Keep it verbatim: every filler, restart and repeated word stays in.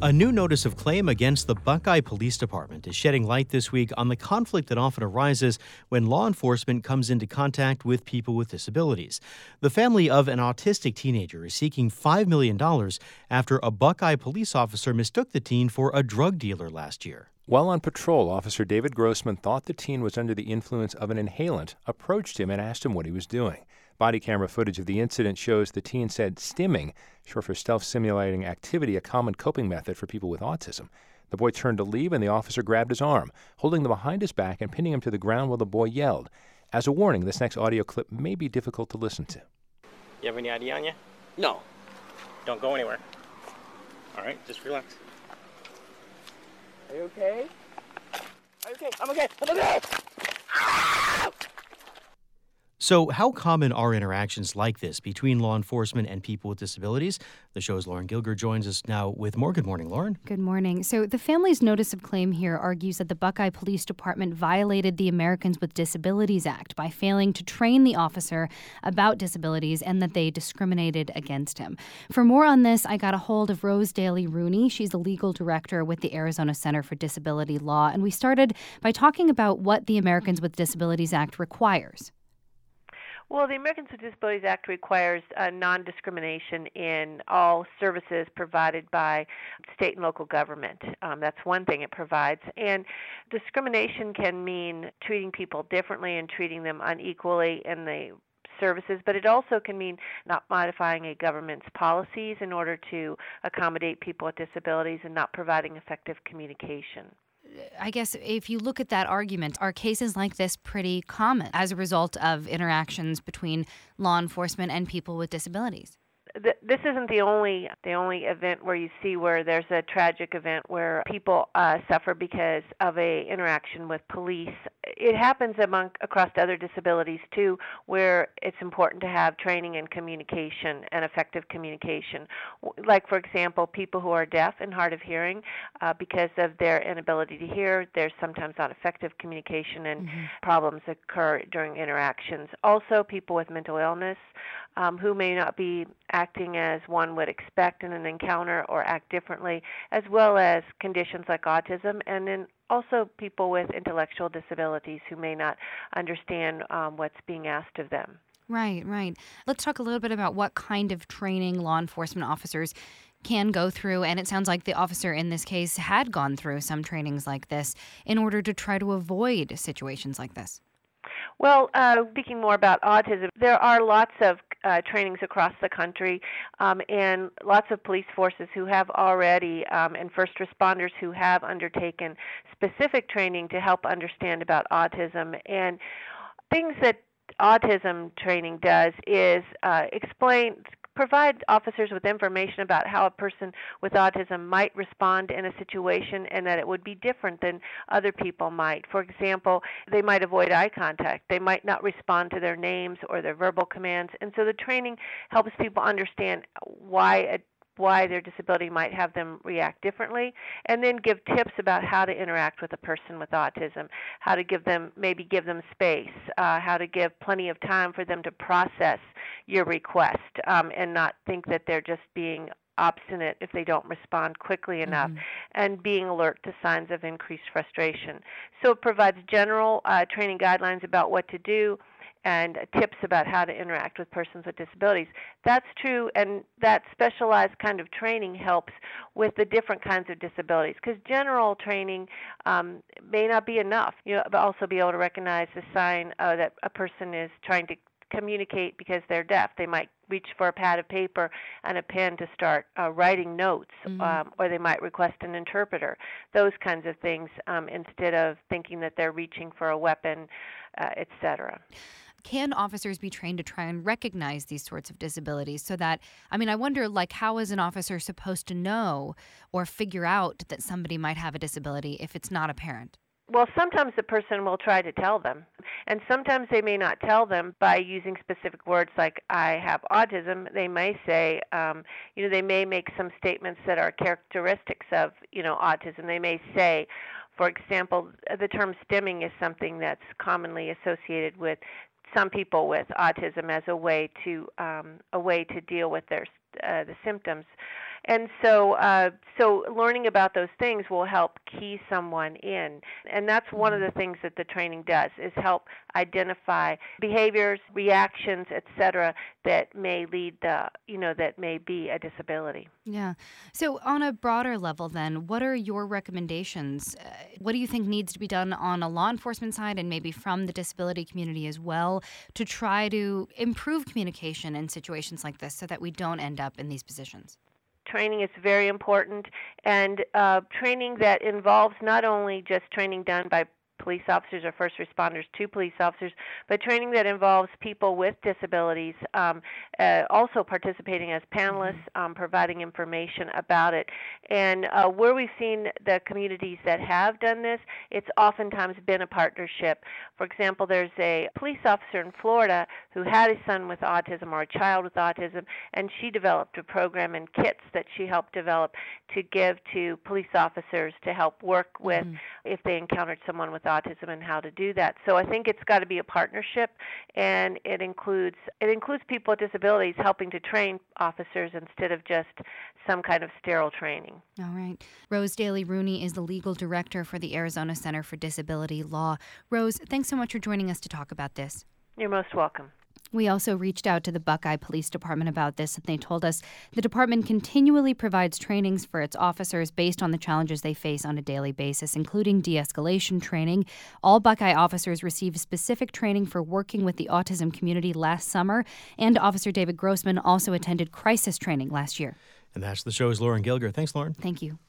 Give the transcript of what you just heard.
A new notice of claim against the Buckeye Police Department is shedding light this week on the conflict that often arises when law enforcement comes into contact with people with disabilities. The family of an autistic teenager is seeking five million dollars after a Buckeye police officer mistook the teen for a drug dealer last year. While on patrol, Officer David Grossman thought the teen was under the influence of an inhalant, approached him and asked him what he was doing. Body camera footage of the incident shows the teen said stimming, short for self-stimulating activity, a common coping method for people with autism. The boy turned to leave and the officer grabbed his arm, holding him behind his back and pinning him to the ground while the boy yelled. As a warning, this next audio clip may be difficult to listen to. You have any I D on you? No. Don't go anywhere. All right, just relax. Are you okay? Are you okay? I'm okay. I'm okay. Ah! So how common are interactions like this between law enforcement and people with disabilities? The show's Lauren Gilger joins us now with more. Good morning, Lauren. Good morning. So the family's notice of claim here argues that the Buckeye Police Department violated the Americans with Disabilities Act by failing to train the officer about disabilities and that they discriminated against him. For more on this, I got a hold of Rose Daly Rooney. She's the legal director with the Arizona Center for Disability Law. And we started by talking about what the Americans with Disabilities Act requires. Well, the Americans with Disabilities Act requires uh, non-discrimination in all services provided by state and local government. Um, that's one thing it provides. And discrimination can mean treating people differently and treating them unequally in the services, but it also can mean not modifying a government's policies in order to accommodate people with disabilities and not providing effective communication. I guess if you look at that argument, are cases like this pretty common as a result of interactions between law enforcement and people with disabilities? This isn't the only the only event where you see where there's a tragic event where people uh, suffer because of a interaction with police. It happens among across other disabilities too, where it's important to have training and communication and effective communication. Like, for example, people who are deaf and hard of hearing, uh, because of their inability to hear, there's sometimes not effective communication and mm-hmm. problems occur during interactions. Also, people with mental illness um, who may not be acting as one would expect in an encounter or act differently, as well as conditions like autism, and then also people with intellectual disabilities who may not understand um, what's being asked of them. Right, right. Let's talk a little bit about what kind of training law enforcement officers can go through, and it sounds like the officer in this case had gone through some trainings like this in order to try to avoid situations like this. Well, uh, speaking more about autism, there are lots of uh, trainings across the country um, and lots of police forces who have already, um, and first responders who have undertaken specific training to help understand about autism. And things that autism training does is uh, explain, provide officers with information about how a person with autism might respond in a situation and that it would be different than other people might. For example, they might avoid eye contact. They might not respond to their names or their verbal commands. And so the training helps people understand why a why their disability might have them react differently, and then give tips about how to interact with a person with autism, how to give them, maybe give them space, uh, how to give plenty of time for them to process your request um, and not think that they're just being obstinate if they don't respond quickly enough, mm-hmm. and being alert to signs of increased frustration. So it provides general uh, training guidelines about what to do and tips about how to interact with persons with disabilities. That's true, and that specialized kind of training helps with the different kinds of disabilities, because general training um, may not be enough. You know, but also be able to recognize the sign uh, that a person is trying to communicate because they're deaf. They might reach for a pad of paper and a pen to start uh, writing notes, mm-hmm. um, or they might request an interpreter, those kinds of things, um, instead of thinking that they're reaching for a weapon, uh, et cetera. Can officers be trained to try and recognize these sorts of disabilities so that, I mean, I wonder, like, how is an officer supposed to know or figure out that somebody might have a disability if it's not apparent? Well, sometimes the person will try to tell them, and sometimes they may not tell them by using specific words like, I have autism. They may say, um, you know, they may make some statements that are characteristics of, you know, autism. They may say, for example, the term stimming is something that's commonly associated with some people with autism as a way to um, a way to deal with their uh, the symptoms. And so, uh, so learning about those things will help key someone in. And that's one of the things that the training does, is help identify behaviors, reactions, et cetera, that may lead the, you know, that may be a disability. Yeah. So on a broader level then, what are your recommendations? Uh, what do you think needs to be done on a law enforcement side and maybe from the disability community as well to try to improve communication in situations like this so that we don't end up in these positions? Training is very important, and uh, training that involves not only just training done by police officers or first responders to police officers, but training that involves people with disabilities um, uh, also participating as panelists, um, providing information about it. And uh, where we've seen the communities that have done this, it's oftentimes been a partnership. For example, there's a police officer in Florida who had a son with autism or a child with autism, and she developed a program and kits that she helped develop to give to police officers to help work with mm-hmm. if they encountered someone with autism and how to do that. So I think it's got to be a partnership, and it includes it includes people with disabilities helping to train officers instead of just some kind of sterile training. All right. Rose Daly Rooney is the legal director for the Arizona Center for Disability Law. Rose, thanks so much for joining us to talk about this. You're most welcome. We also reached out to the Buckeye Police Department about this, and they told us the department continually provides trainings for its officers based on the challenges they face on a daily basis, including de-escalation training. All Buckeye officers received specific training for working with the autism community last summer, and Officer David Grossman also attended crisis training last year. And that's the show's Lauren Gilger. Thanks, Lauren. Thank you.